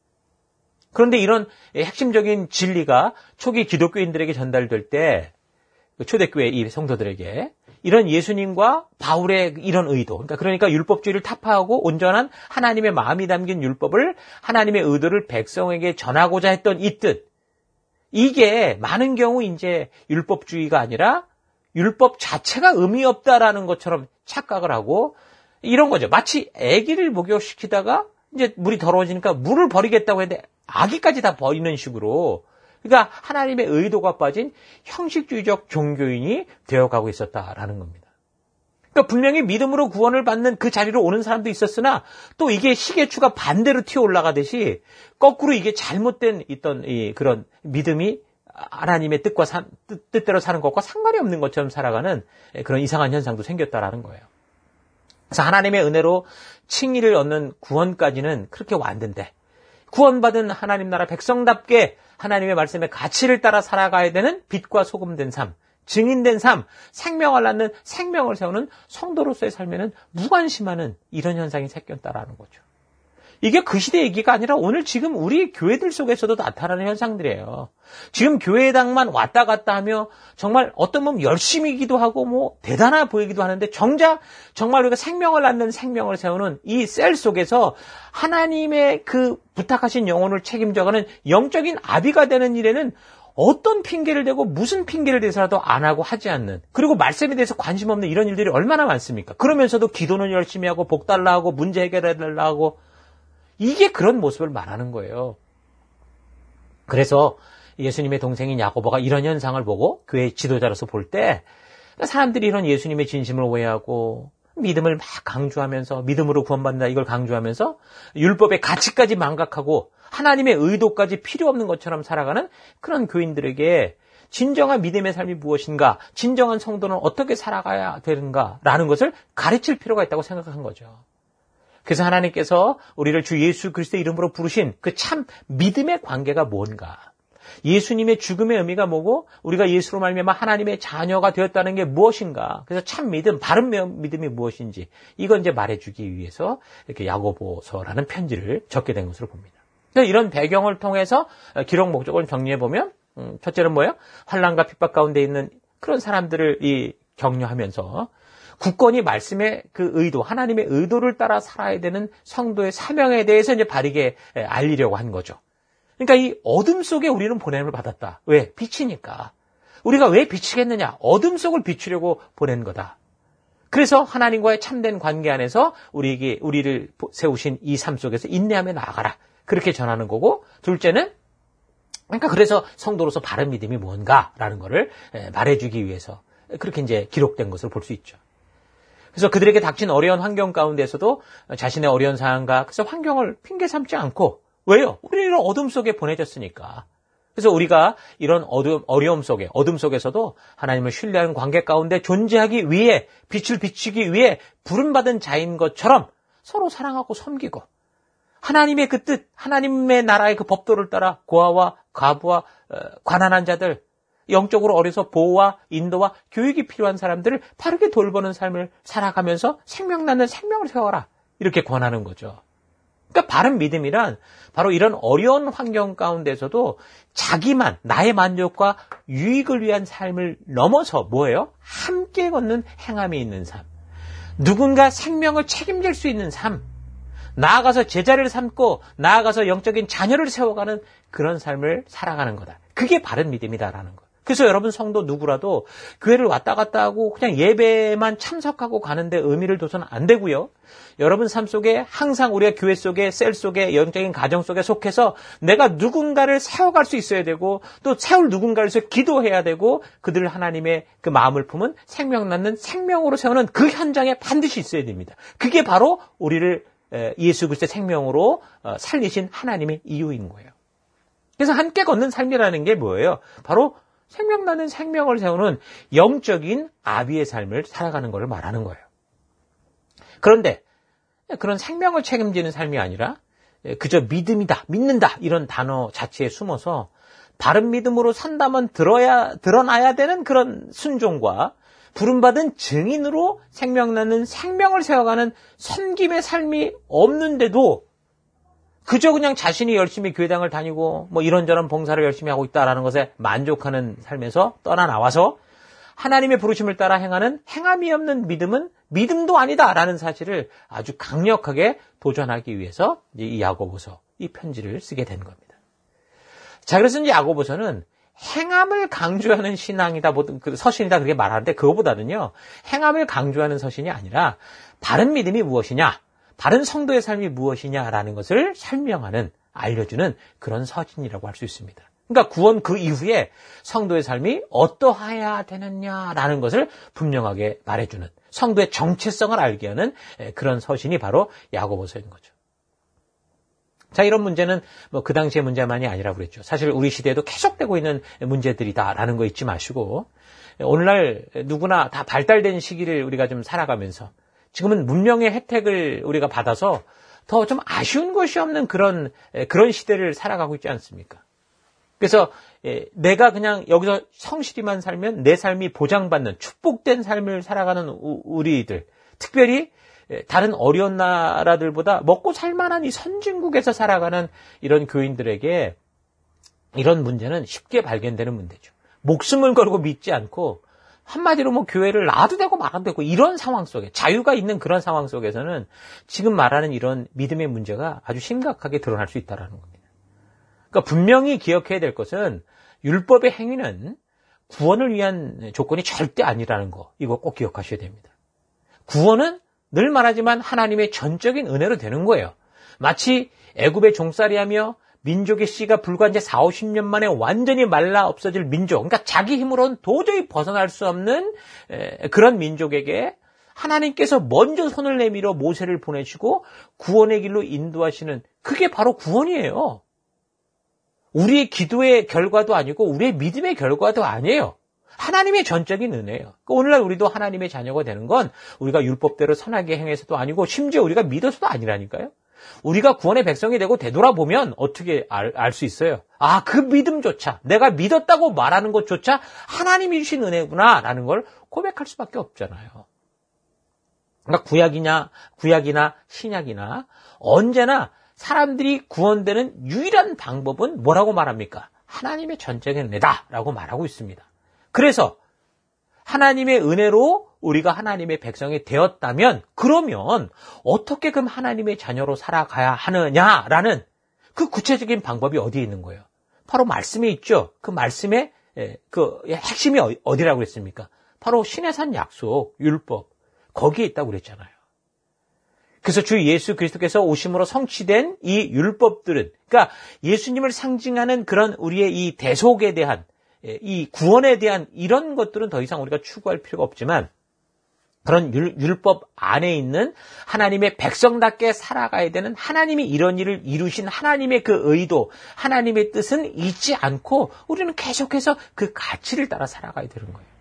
그런데 이런 핵심적인 진리가 초기 기독교인들에게 전달될 때 초대교회 이 성도들에게 이런 예수님과 바울의 이런 의도, 그러니까, 그러니까 율법주의를 타파하고 온전한 하나님의 마음이 담긴 율법을, 하나님의 의도를 백성에게 전하고자 했던 이 뜻, 이게 많은 경우 이제 율법주의가 아니라 율법 자체가 의미 없다라는 것처럼 착각을 하고 이런 거죠. 마치 아기를 목욕시키다가 이제 물이 더러워지니까 물을 버리겠다고 했는데 아기까지 다 버리는 식으로, 그러니까 하나님의 의도가 빠진 형식주의적 종교인이 되어가고 있었다라는 겁니다. 그러니까 분명히 믿음으로 구원을 받는 그 자리로 오는 사람도 있었으나 또 이게 시계추가 반대로 튀어 올라가듯이 거꾸로 이게 잘못된 있던 이 그런 믿음이 하나님의 뜻과 사, 뜻, 뜻대로 사는 것과 상관이 없는 것처럼 살아가는 그런 이상한 현상도 생겼다라는 거예요. 그래서 하나님의 은혜로 칭의를 얻는 구원까지는 그렇게 왔는데, 구원받은 하나님 나라 백성답게 하나님의 말씀의 가치를 따라 살아가야 되는 빛과 소금된 삶, 증인된 삶, 생명을 낳는 생명을 세우는 성도로서의 삶에는 무관심하는 이런 현상이 생겼다라는 거죠. 이게 그 시대 얘기가 아니라 오늘 지금 우리 교회들 속에서도 나타나는 현상들이에요. 지금 교회당만 왔다 갔다 하며 정말 어떤 몸 열심히기도 하고 뭐 대단해 보이기도 하는데, 정작 정말 우리가 생명을 낳는 생명을 세우는 이 셀 속에서 하나님의 그 부탁하신 영혼을 책임져가는 영적인 아비가 되는 일에는 어떤 핑계를 대고 무슨 핑계를 대서라도 안 하고 하지 않는, 그리고 말씀에 대해서 관심 없는 이런 일들이 얼마나 많습니까? 그러면서도 기도는 열심히 하고 복 달라 하고 문제 해결해 달라 하고, 이게 그런 모습을 말하는 거예요. 그래서 예수님의 동생인 야고보가 이런 현상을 보고 교회 지도자로서 볼 때, 사람들이 이런 예수님의 진심을 오해하고 믿음을 막 강조하면서 믿음으로 구원받는다 이걸 강조하면서 율법의 가치까지 망각하고 하나님의 의도까지 필요 없는 것처럼 살아가는 그런 교인들에게 진정한 믿음의 삶이 무엇인가, 진정한 성도는 어떻게 살아가야 되는가라는 것을 가르칠 필요가 있다고 생각한 거죠. 그래서 하나님께서 우리를 주 예수 그리스도의 이름으로 부르신 그 참 믿음의 관계가 뭔가, 예수님의 죽음의 의미가 뭐고 우리가 예수로 말미암아 하나님의 자녀가 되었다는 게 무엇인가, 그래서 참 믿음, 바른 믿음이 무엇인지 이건 이제 말해주기 위해서 이렇게 야고보서라는 편지를 적게 된 것으로 봅니다. 이런 배경을 통해서 기록 목적을 정리해보면, 첫째는 뭐예요? 환난과 핍박 가운데 있는 그런 사람들을 이 격려하면서 굳건히 말씀의 그 의도, 하나님의 의도를 따라 살아야 되는 성도의 사명에 대해서 이제 바르게 알리려고 한 거죠. 그러니까 이 어둠 속에 우리는 보냄을 받았다. 왜? 빛이니까. 우리가 왜 비치겠느냐? 어둠 속을 비추려고 보낸 거다. 그래서 하나님과의 참된 관계 안에서 우리에게, 우리를 세우신 이 삶 속에서 인내하며 나아가라. 그렇게 전하는 거고, 둘째는, 그러니까 그래서 성도로서 바른 믿음이 뭔가라는 거를 말해주기 위해서 그렇게 이제 기록된 것을 볼 수 있죠. 그래서 그들에게 닥친 어려운 환경 가운데서도 자신의 어려운 상황과 그래서 환경을 핑계 삼지 않고, 왜요? 우리는 어둠 속에 보내졌으니까. 그래서 우리가 이런 어둠, 어려움 속에, 어둠 속에서도 하나님을 신뢰하는 관계 가운데 존재하기 위해, 빛을 비추기 위해 부름받은 자인 것처럼 서로 사랑하고 섬기고, 하나님의 그 뜻, 하나님의 나라의 그 법도를 따라 고아와 과부와 가난한 자들, 영적으로 어려서 보호와 인도와 교육이 필요한 사람들을 바르게 돌보는 삶을 살아가면서 생명 낳는 생명을 세워라. 이렇게 권하는 거죠. 그러니까 바른 믿음이란 바로 이런 어려운 환경 가운데서도 자기만, 나의 만족과 유익을 위한 삶을 넘어서 뭐예요? 함께 걷는 행함이 있는 삶. 누군가 생명을 책임질 수 있는 삶. 나아가서 제자를 삼고 나아가서 영적인 자녀를 세워가는 그런 삶을 살아가는 거다. 그게 바른 믿음이다라는 거. 그래서 여러분 성도 누구라도 교회를 왔다 갔다 하고 그냥 예배만 참석하고 가는데 의미를 둬서는 안 되고요. 여러분 삶 속에 항상 우리가 교회 속에, 셀 속에, 영적인 가정 속에 속해서 내가 누군가를 세워갈 수 있어야 되고 또 세울 누군가를 위해서 기도해야 되고 그들 하나님의 그 마음을 품은 생명 낳는 생명으로 세우는 그 현장에 반드시 있어야 됩니다. 그게 바로 우리를 예수 그리스도의 생명으로 살리신 하나님의 이유인 거예요. 그래서 함께 걷는 삶이라는 게 뭐예요? 바로 생명 나는 생명을 세우는 영적인 아비의 삶을 살아가는 것을 말하는 거예요. 그런데 그런 생명을 책임지는 삶이 아니라 그저 믿음이다, 믿는다 이런 단어 자체에 숨어서 바른 믿음으로 산다면 들어야, 드러나야 되는 그런 순종과 부름받은 증인으로 생명 나는 생명을 세워가는 섬김의 삶이 없는데도 그저 그냥 자신이 열심히 교회당을 다니고 뭐 이런저런 봉사를 열심히 하고 있다라는 것에 만족하는 삶에서 떠나 나와서 하나님의 부르심을 따라 행하는 행함이 없는 믿음은 믿음도 아니다라는 사실을 아주 강력하게 도전하기 위해서 이 야고보서, 이 편지를 쓰게 된 겁니다. 자, 그래서 이제 야고보서는 행함을 강조하는 신앙이다, 그 서신이다 그렇게 말하는데 그거보다는요, 행함을 강조하는 서신이 아니라 바른 믿음이 무엇이냐? 바른 성도의 삶이 무엇이냐라는 것을 설명하는, 알려주는 그런 서신이라고 할 수 있습니다. 그러니까 구원 그 이후에 성도의 삶이 어떠해야 되느냐라는 것을 분명하게 말해주는, 성도의 정체성을 알게 하는 그런 서신이 바로 야고보서인 거죠. 자, 이런 문제는 뭐 그 당시의 문제만이 아니라고 그랬죠. 사실 우리 시대에도 계속되고 있는 문제들이다라는 거 잊지 마시고, 오늘날 누구나 다 발달된 시기를 우리가 좀 살아가면서 지금은 문명의 혜택을 우리가 받아서 더 좀 아쉬운 것이 없는 그런, 그런 시대를 살아가고 있지 않습니까? 그래서 내가 그냥 여기서 성실히만 살면 내 삶이 보장받는 축복된 삶을 살아가는 우리들, 특별히 다른 어려운 나라들보다 먹고 살만한 이 선진국에서 살아가는 이런 교인들에게 이런 문제는 쉽게 발견되는 문제죠. 목숨을 걸고 믿지 않고 한마디로 뭐 교회를 놔도 되고 말아도 되고 이런 상황 속에, 자유가 있는 그런 상황 속에서는 지금 말하는 이런 믿음의 문제가 아주 심각하게 드러날 수 있다는 겁니다. 그러니까 분명히 기억해야 될 것은 율법의 행위는 구원을 위한 조건이 절대 아니라는 거, 이거 꼭 기억하셔야 됩니다. 구원은 늘 말하지만 하나님의 전적인 은혜로 되는 거예요. 마치 애굽의 종살이하며 민족의 씨가 불과 이제 사오십 년 만에 완전히 말라 없어질 민족, 그러니까 자기 힘으로는 도저히 벗어날 수 없는 그런 민족에게 하나님께서 먼저 손을 내밀어 모세를 보내시고 구원의 길로 인도하시는, 그게 바로 구원이에요. 우리의 기도의 결과도 아니고 우리의 믿음의 결과도 아니에요. 하나님의 전적인 은혜예요. 그러니까 오늘날 우리도 하나님의 자녀가 되는 건 우리가 율법대로 선하게 행해서도 아니고 심지어 우리가 믿어서도 아니라니까요. 우리가 구원의 백성이 되고 되돌아보면 어떻게 알 수 있어요? 아, 그 믿음조차, 내가 믿었다고 말하는 것조차 하나님이 주신 은혜구나라는 걸 고백할 수밖에 없잖아요. 그러니까 구약이냐, 구약이나 신약이나 언제나 사람들이 구원되는 유일한 방법은 뭐라고 말합니까? 하나님의 전적인 은혜다라고 말하고 있습니다. 그래서 하나님의 은혜로 우리가 하나님의 백성이 되었다면 그러면 어떻게 그럼 하나님의 자녀로 살아가야 하느냐라는 그 구체적인 방법이 어디에 있는 거예요? 바로 말씀에 있죠. 그 말씀의 그 핵심이 어디라고 그랬습니까? 바로 신의 산 약속, 율법, 거기에 있다고 그랬잖아요. 그래서 주 예수 그리스도께서 오심으로 성취된 이 율법들은, 그러니까 예수님을 상징하는 그런 우리의 이 대속에 대한, 이 구원에 대한 이런 것들은 더 이상 우리가 추구할 필요가 없지만, 그런 율법 안에 있는 하나님의 백성답게 살아가야 되는, 하나님이 이런 일을 이루신 하나님의 그 의도, 하나님의 뜻은 잊지 않고 우리는 계속해서 그 가치를 따라 살아가야 되는 거예요.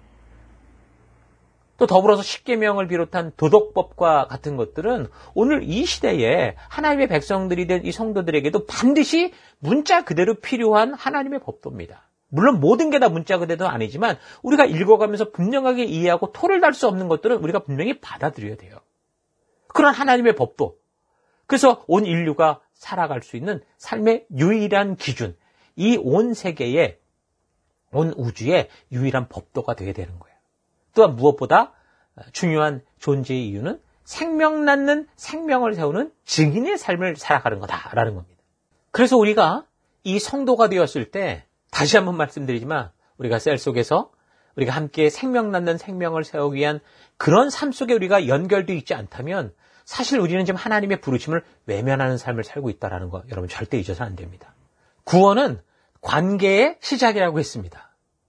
또 더불어서 십계명을 비롯한 도덕법과 같은 것들은 오늘 이 시대에 하나님의 백성들이 된 이 성도들에게도 반드시 문자 그대로 필요한 하나님의 법도입니다. 물론 모든 게 다 문자 그대로는 아니지만 우리가 읽어가면서 분명하게 이해하고 토를 달 수 없는 것들은 우리가 분명히 받아들여야 돼요. 그런 하나님의 법도. 그래서 온 인류가 살아갈 수 있는 삶의 유일한 기준, 이 온 세계에, 온 우주의 유일한 법도가 되게 되는 거예요. 또한 무엇보다 중요한 존재의 이유는 생명 낳는, 생명을 세우는 증인의 삶을 살아가는 거다라는 겁니다. 그래서 우리가 이 성도가 되었을 때, 다시 한번 말씀드리지만 우리가 셀 속에서 우리가 함께 생명 낳는 생명을 세우기 위한 그런 삶 속에 우리가 연결되어 있지 않다면 사실 우리는 지금 하나님의 부르심을 외면하는 삶을 살고 있다는 거 여러분 절대 잊어서는 안 됩니다. 구원은 관계의 시작이라고 했습니다.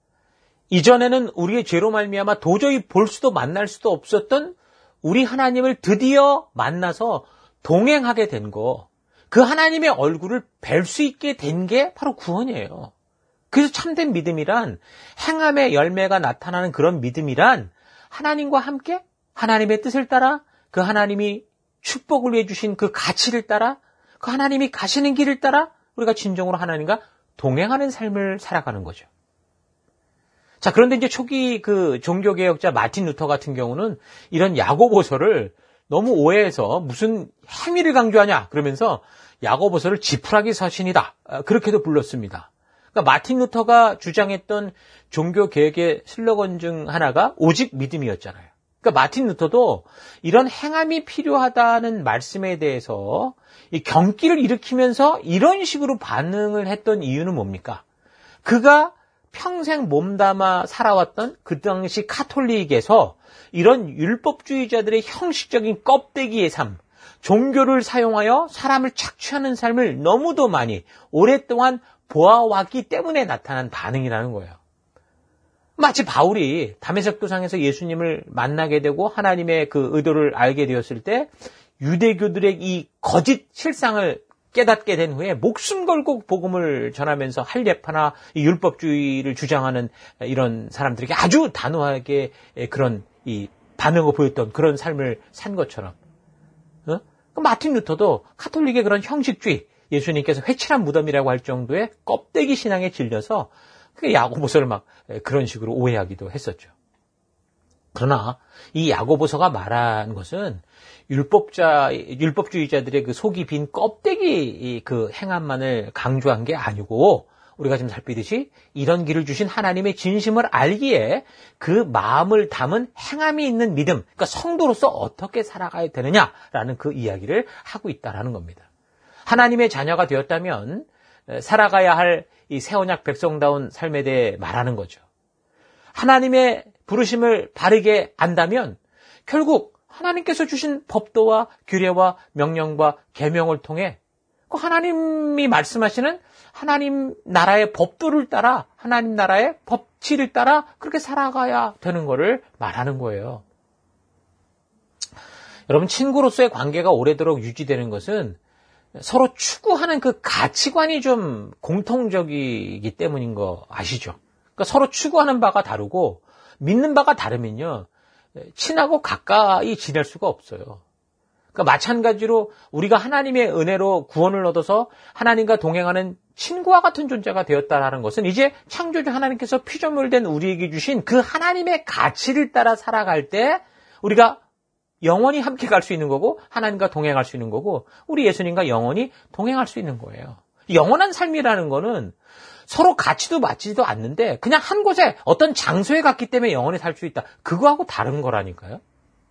이전에는 우리의 죄로 말미암아 도저히 볼 수도 만날 수도 없었던 우리 하나님을 드디어 만나서 동행하게 된 거, 그 하나님의 얼굴을 뵐 수 있게 된 게 바로 구원이에요. 그래서 참된 믿음이란, 행함의 열매가 나타나는 그런 믿음이란 하나님과 함께 하나님의 뜻을 따라, 그 하나님이 축복을 위해 주신 그 가치를 따라, 그 하나님이 가시는 길을 따라 우리가 진정으로 하나님과 동행하는 삶을 살아가는 거죠. 자, 그런데 이제 초기 그 종교개혁자 마틴 루터 같은 경우는 이런 야고보서를 너무 오해해서 무슨 행위를 강조하냐 그러면서 야고보서를 지푸라기 서신이다, 그렇게도 불렀습니다. 그러니까 마틴 루터가 주장했던 종교개혁의 슬로건 중 하나가 오직 믿음이었잖아요. 그러니까 마틴 루터도 이런 행함이 필요하다는 말씀에 대해서 이 경기를 일으키면서 이런 식으로 반응을 했던 이유는 뭡니까? 그가 평생 몸담아 살아왔던 그 당시 카톨릭에서 이런 율법주의자들의 형식적인 껍데기의 삶, 종교를 사용하여 사람을 착취하는 삶을 너무도 많이 오랫동안 보아왔기 때문에 나타난 반응이라는 거예요. 마치 바울이 다메섹 도상에서 예수님을 만나게 되고 하나님의 그 의도를 알게 되었을 때 유대교들의 이 거짓 실상을 깨닫게 된 후에 목숨 걸고 복음을 전하면서 할례파나 율법주의를 주장하는 이런 사람들에게 아주 단호하게 그런 이 반응을 보였던 그런 삶을 산 것처럼, 어? 마틴 루터도 카톨릭의 그런 형식주의, 예수님께서 회칠한 무덤이라고 할 정도의 껍데기 신앙에 질려서 야고보서를 막 그런 식으로 오해하기도 했었죠. 그러나 이 야고보서가 말한 것은 율법자, 율법주의자들의 그 속이 빈 껍데기 그 행함만을 강조한 게 아니고, 우리가 지금 살피듯이 이런 길을 주신 하나님의 진심을 알기에 그 마음을 담은 행함이 있는 믿음, 그러니까 성도로서 어떻게 살아가야 되느냐라는 그 이야기를 하고 있다라는 겁니다. 하나님의 자녀가 되었다면 살아가야 할 이 새 언약 백성다운 삶에 대해 말하는 거죠. 하나님의 부르심을 바르게 안다면 결국 하나님께서 주신 법도와 규례와 명령과 계명을 통해 그 하나님이 말씀하시는 하나님 나라의 법도를 따라, 하나님 나라의 법치를 따라 그렇게 살아가야 되는 것을 말하는 거예요. 여러분, 친구로서의 관계가 오래도록 유지되는 것은 서로 추구하는 그 가치관이 좀 공통적이기 때문인 거 아시죠? 그러니까 서로 추구하는 바가 다르고 믿는 바가 다르면요, 친하고 가까이 지낼 수가 없어요. 그러니까 마찬가지로 우리가 하나님의 은혜로 구원을 얻어서 하나님과 동행하는 친구와 같은 존재가 되었다라는 것은 이제 창조주 하나님께서 피조물 된 우리에게 주신 그 하나님의 가치를 따라 살아갈 때 우리가 영원히 함께 갈 수 있는 거고 하나님과 동행할 수 있는 거고 우리 예수님과 영원히 동행할 수 있는 거예요. 영원한 삶이라는 거는 서로 가치도 맞지도 않는데 그냥 한 곳에 어떤 장소에 갔기 때문에 영원히 살 수 있다. 그거하고 다른 거라니까요.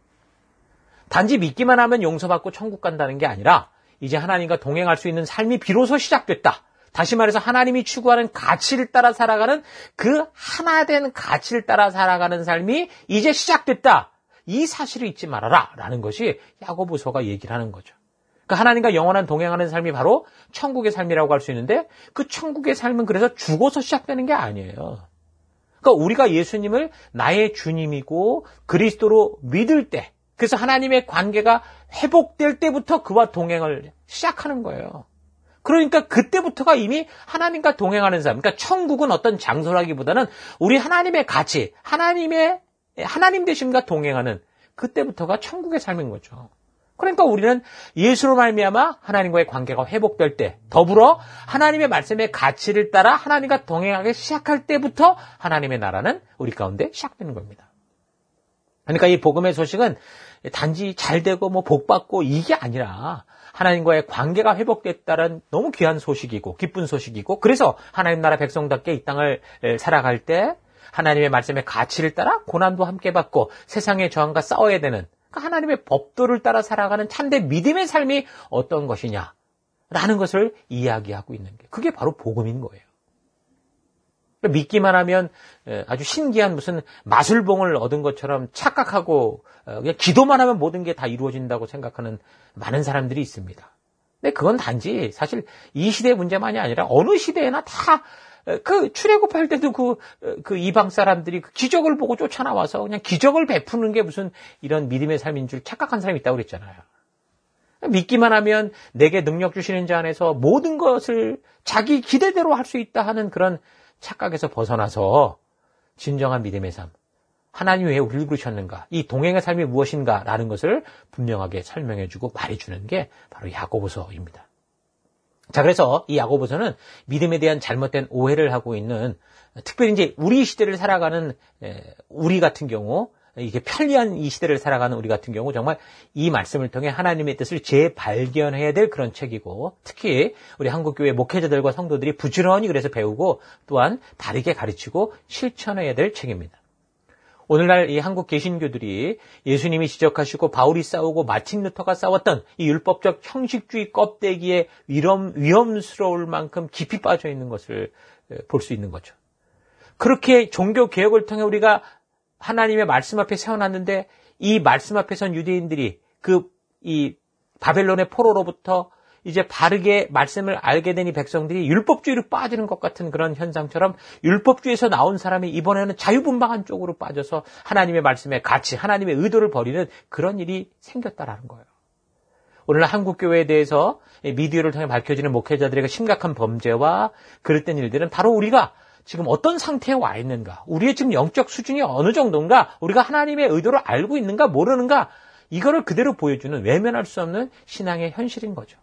단지 믿기만 하면 용서받고 천국 간다는 게 아니라 이제 하나님과 동행할 수 있는 삶이 비로소 시작됐다. 다시 말해서 하나님이 추구하는 가치를 따라 살아가는 그 하나된 가치를 따라 살아가는 삶이 이제 시작됐다. 이 사실을 잊지 말아라 라는 것이 야고보서가 얘기를 하는 거죠. 그러니까 하나님과 영원한 동행하는 삶이 바로 천국의 삶이라고 할 수 있는데 그 천국의 삶은 그래서 죽어서 시작되는 게 아니에요. 그러니까 우리가 예수님을 나의 주님이고 그리스도로 믿을 때, 그래서 하나님의 관계가 회복될 때부터 그와 동행을 시작하는 거예요. 그러니까 그때부터가 이미 하나님과 동행하는 삶, 그러니까 천국은 어떤 장소라기보다는 우리 하나님의 가치, 하나님의 하나님 되심과 동행하는 그때부터가 천국의 삶인 거죠. 그러니까 우리는 예수로 말미암아 하나님과의 관계가 회복될 때, 더불어 하나님의 말씀의 가치를 따라 하나님과 동행하기 시작할 때부터 하나님의 나라는 우리 가운데 시작되는 겁니다. 그러니까 이 복음의 소식은 단지 잘되고 뭐 복받고 이게 아니라 하나님과의 관계가 회복됐다는 너무 귀한 소식이고 기쁜 소식이고, 그래서 하나님 나라 백성답게 이 땅을 살아갈 때 하나님의 말씀의 가치를 따라 고난도 함께 받고 세상의 저항과 싸워야 되는, 그러니까 하나님의 법도를 따라 살아가는 참된 믿음의 삶이 어떤 것이냐라는 것을 이야기하고 있는 게, 그게 바로 복음인 거예요. 믿기만 하면 아주 신기한 무슨 마술봉을 얻은 것처럼 착각하고 그냥 기도만 하면 모든 게 다 이루어진다고 생각하는 많은 사람들이 있습니다. 근데 그건 단지 사실 이 시대의 문제만이 아니라 어느 시대에나 다 그 출애굽할 때도 그, 그 이방 사람들이 그 기적을 보고 쫓아나와서 그냥 기적을 베푸는 게 무슨 이런 믿음의 삶인 줄 착각한 사람이 있다고 그랬잖아요. 믿기만 하면 내게 능력 주시는 자 안에서 모든 것을 자기 기대대로 할 수 있다 하는 그런 착각에서 벗어나서 진정한 믿음의 삶, 하나님이 왜 우리를 부르셨는가, 이 동행의 삶이 무엇인가라는 것을 분명하게 설명해주고 말해주는 게 바로 야고보서입니다. 자, 그래서 이 야고보서는 믿음에 대한 잘못된 오해를 하고 있는, 특별히 이제 우리 시대를 살아가는 우리 같은 경우, 이게 편리한 이 시대를 살아가는 우리 같은 경우 정말 이 말씀을 통해 하나님의 뜻을 재발견해야 될 그런 책이고, 특히 우리 한국교회 목회자들과 성도들이 부지런히 그래서 배우고 또한 바르게 가르치고 실천해야 될 책입니다. 오늘날 이 한국 개신교들이 예수님이 지적하시고 바울이 싸우고 마틴 루터가 싸웠던 이 율법적 형식주의 껍데기에 위험, 위험스러울 만큼 깊이 빠져 있는 것을 볼 수 있는 거죠. 그렇게 종교 개혁을 통해 우리가 하나님의 말씀 앞에 세워놨는데 이 말씀 앞에 선 유대인들이 그 이 바벨론의 포로로부터 이제 바르게 말씀을 알게 된 이 백성들이 율법주의로 빠지는 것 같은 그런 현상처럼 율법주의에서 나온 사람이 이번에는 자유분방한 쪽으로 빠져서 하나님의 말씀에 가치, 하나님의 의도를 버리는 그런 일이 생겼다라는 거예요. 오늘날 한국교회에 대해서 미디어를 통해 밝혀지는 목회자들에게 심각한 범죄와 그릇된 일들은 바로 우리가 지금 어떤 상태에 와 있는가, 우리의 지금 영적 수준이 어느 정도인가, 우리가 하나님의 의도를 알고 있는가 모르는가, 이거를 그대로 보여주는 외면할 수 없는 신앙의 현실인 거죠.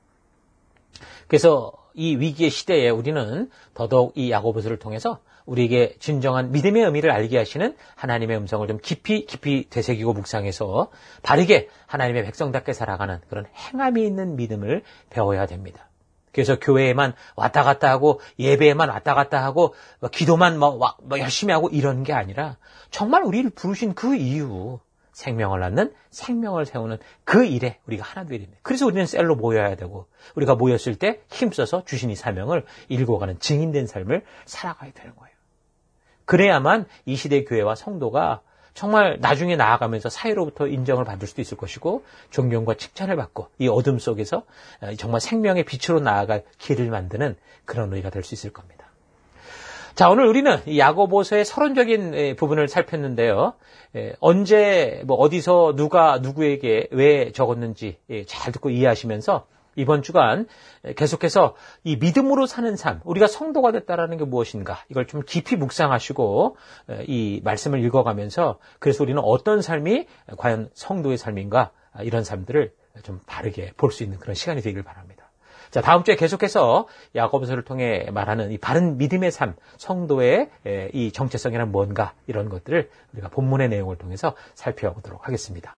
그래서 이 위기의 시대에 우리는 더더욱 이 야고보서를 통해서 우리에게 진정한 믿음의 의미를 알게 하시는 하나님의 음성을 좀 깊이 깊이 되새기고 묵상해서 바르게 하나님의 백성답게 살아가는 그런 행함이 있는 믿음을 배워야 됩니다. 그래서 교회에만 왔다 갔다 하고 예배에만 왔다 갔다 하고 기도만 뭐, 뭐 열심히 하고 이런 게 아니라 정말 우리를 부르신 그 이유, 생명을 낳는 생명을 세우는 그 일에 우리가 하나 되어야 됩니다. 그래서 우리는 셀로 모여야 되고 우리가 모였을 때 힘써서 주신 이 사명을 일궈가는 증인된 삶을 살아가야 되는 거예요. 그래야만 이 시대 교회와 성도가 정말 나중에 나아가면서 사회로부터 인정을 받을 수도 있을 것이고 존경과 칭찬을 받고 이 어둠 속에서 정말 생명의 빛으로 나아갈 길을 만드는 그런 우리가 될 수 있을 겁니다. 자, 오늘 우리는 이 야고보서의 서론적인 부분을 살폈는데요. 언제, 뭐, 어디서 누가 누구에게 왜 적었는지 잘 듣고 이해하시면서 이번 주간 계속해서 이 믿음으로 사는 삶, 우리가 성도가 됐다라는 게 무엇인가, 이걸 좀 깊이 묵상하시고 이 말씀을 읽어가면서 그래서 우리는 어떤 삶이 과연 성도의 삶인가, 이런 삶들을 좀 바르게 볼 수 있는 그런 시간이 되길 바랍니다. 자, 다음 주에 계속해서 야고보서를 통해 말하는 이 바른 믿음의 삶, 성도의 이 정체성이란 뭔가, 이런 것들을 우리가 본문의 내용을 통해서 살펴보도록 하겠습니다.